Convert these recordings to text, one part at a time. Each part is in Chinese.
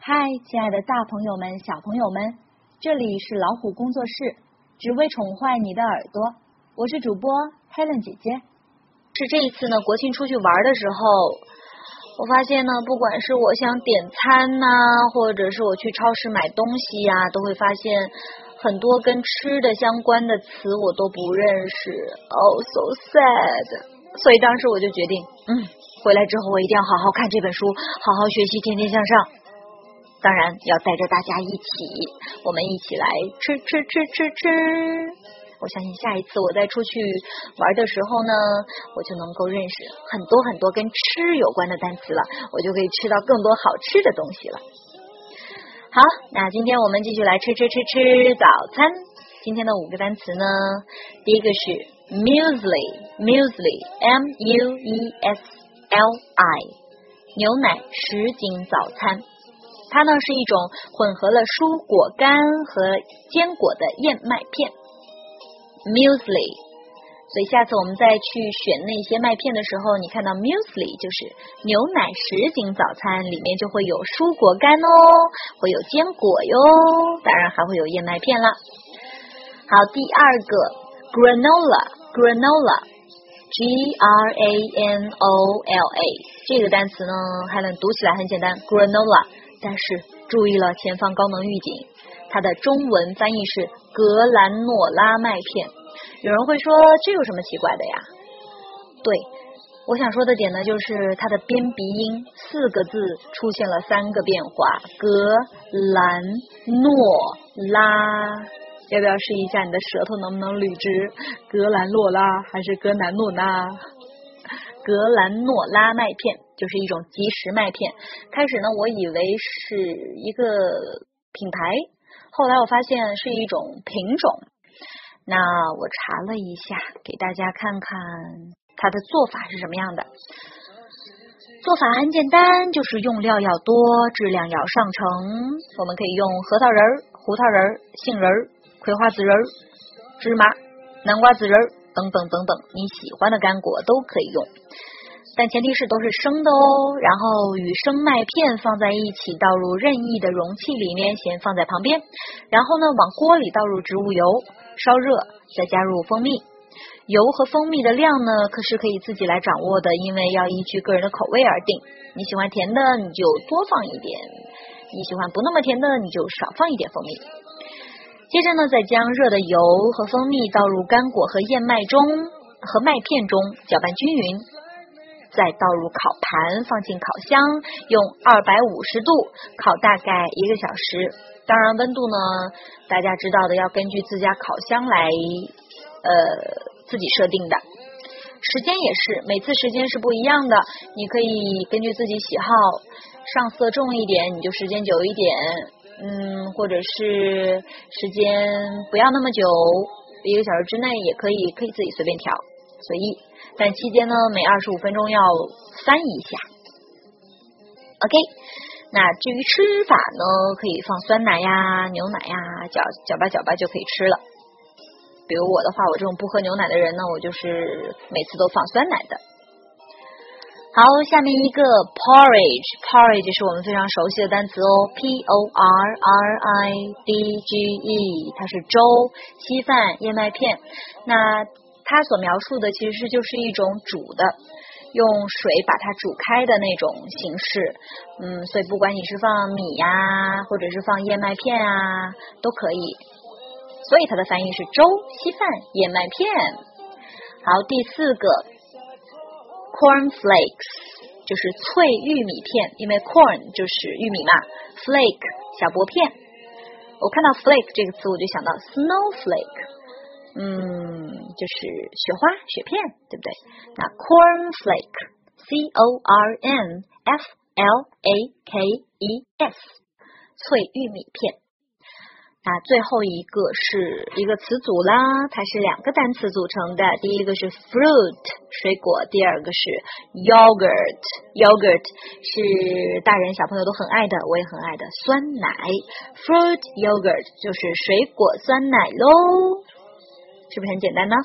嗨，亲爱的大朋友们、小朋友们，这里是老虎工作室，只为宠坏你的耳朵。我是主播 Helen 姐姐。 是这一次呢，国庆出去玩的时候，我发现呢，不管是我想点餐呐，或者是我去超市买东西呀，都会发现很多跟吃的相关的词我都不认识。Oh, so sad。所以当时我就决定，回来之后我一定要好好看这本书，好好学习，天天向上。当然要带着大家一起，我们一起来吃。我相信下一次我再出去玩的时候呢，我就能够认识很多很多跟吃有关的单词了，我就可以吃到更多好吃的东西了。好，那今天我们继续来吃早餐。今天的5个单词呢，第一个是 muesli M-U-E-S-L-I 牛奶什锦早餐。它呢是一种混合了蔬果干和坚果的燕麦片 muesli， 所以下次我们再去选那些麦片的时候，你看到 muesli 就是牛奶什锦早餐，里面就会有蔬果干哦，会有坚果哟，当然还会有燕麦片啦。好，第二个 granola G-R-A-N-O-L-A 这个单词呢还能读起来很简单 granola，但是注意了，前方高能预警，它的中文翻译是格兰诺拉麦片。有人会说这有什么奇怪的呀？对，我想说的点呢，就是它的边鼻音4个字出现了3个变化，格兰诺拉。要不要试一下你的舌头能不能捋直？格兰诺拉还是格南诺拉？格兰诺拉麦片就是一种即食麦片，开始呢我以为是一个品牌，后来我发现是一种品种。那我查了一下，给大家看看它的做法是什么样的。做法很简单，就是用料要多，质量要上乘。我们可以用核桃仁、胡桃仁、杏仁、葵花籽仁、芝麻、南瓜籽仁等等等等，你喜欢的干果都可以用，但前提是都是生的哦。然后与生麦片放在一起，倒入任意的容器里面，先放在旁边，然后呢往锅里倒入植物油，烧热，再加入蜂蜜。油和蜂蜜的量呢可是可以自己来掌握的，因为要依据个人的口味而定。你喜欢甜的你就多放一点，你喜欢不那么甜的你就少放一点蜂蜜。接着呢，再将热的油和蜂蜜倒入干果和燕麦中和麦片中，搅拌均匀，再倒入烤盘，放进烤箱，用250度烤大概1个小时。当然温度呢，大家知道的要根据自家烤箱来自己设定的。时间也是，每次时间是不一样的，你可以根据自己喜好，上色重一点你就时间久一点，或者是时间不要那么久，1个小时之内也可以自己随便调，随意。但期间呢，每25分钟要翻一下。OK， 那至于吃法呢，可以放酸奶呀、牛奶呀，搅吧就可以吃了。比如我的话，我这种不喝牛奶的人呢，我就是每次都放酸奶的。好，下面一个 porridge 是我们非常熟悉的单词哦 P-O-R-R-I-D-G-E 它是粥、稀饭、燕麦片。那它所描述的其实就是一种煮的，用水把它煮开的那种形式。所以不管你是放米呀，或者是放燕麦片啊，都可以。所以它的翻译是粥、稀饭、燕麦片。好，第4个 cornflakes 就是脆玉米片，因为 corn 就是玉米嘛， flake 小薄片。我看到 flake 这个词我就想到 snowflake， 就是雪花雪片，对不对？那 cornflake C-O-R-N-F-L-A-K-E-S 脆玉米片。那最后一个是一个词组啦，它是2个单词组成的，第一个是 fruit 水果，第二个是 yogurt 是大人小朋友都很爱的，我也很爱的酸奶。 fruit yogurt 就是水果酸奶咯，是不是很简单呢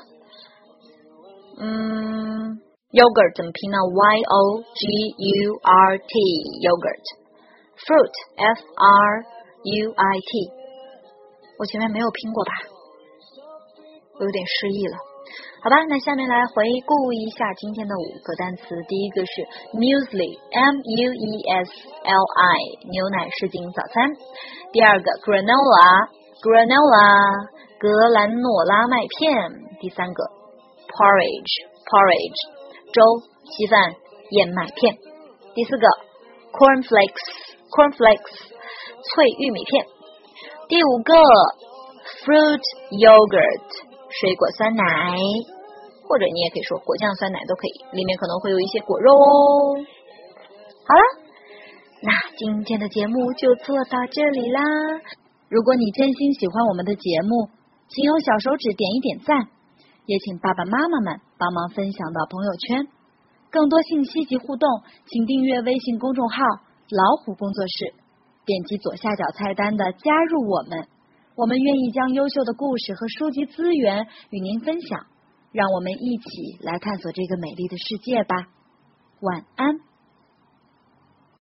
？yogurt 怎么拼呢？ Y-O-G-U-R-T yogurt fruit F-R-U-I-T， 我前面没有拼过吧，我有点失忆了。好吧，那下面来回顾一下今天的5个单词。第一个是 muesli M-U-E-S-L-I 牛奶什锦早餐。第二个 granola 格兰诺拉麦片。第三个 porridge 粥稀饭燕麦片。第四个 cornflakes 脆玉米片。第5个 fruit yogurt 水果酸奶，或者你也可以说果酱酸奶都可以，里面可能会有一些果肉哦。好了，那今天的节目就做到这里啦。 如果你真心喜欢我们的节目，请用小手指点一点赞，也请爸爸妈妈们帮忙分享到朋友圈。更多信息及互动，请订阅微信公众号老虎工作室，点击左下角菜单的加入我们。我们愿意将优秀的故事和书籍资源与您分享，让我们一起来探索这个美丽的世界吧。晚安。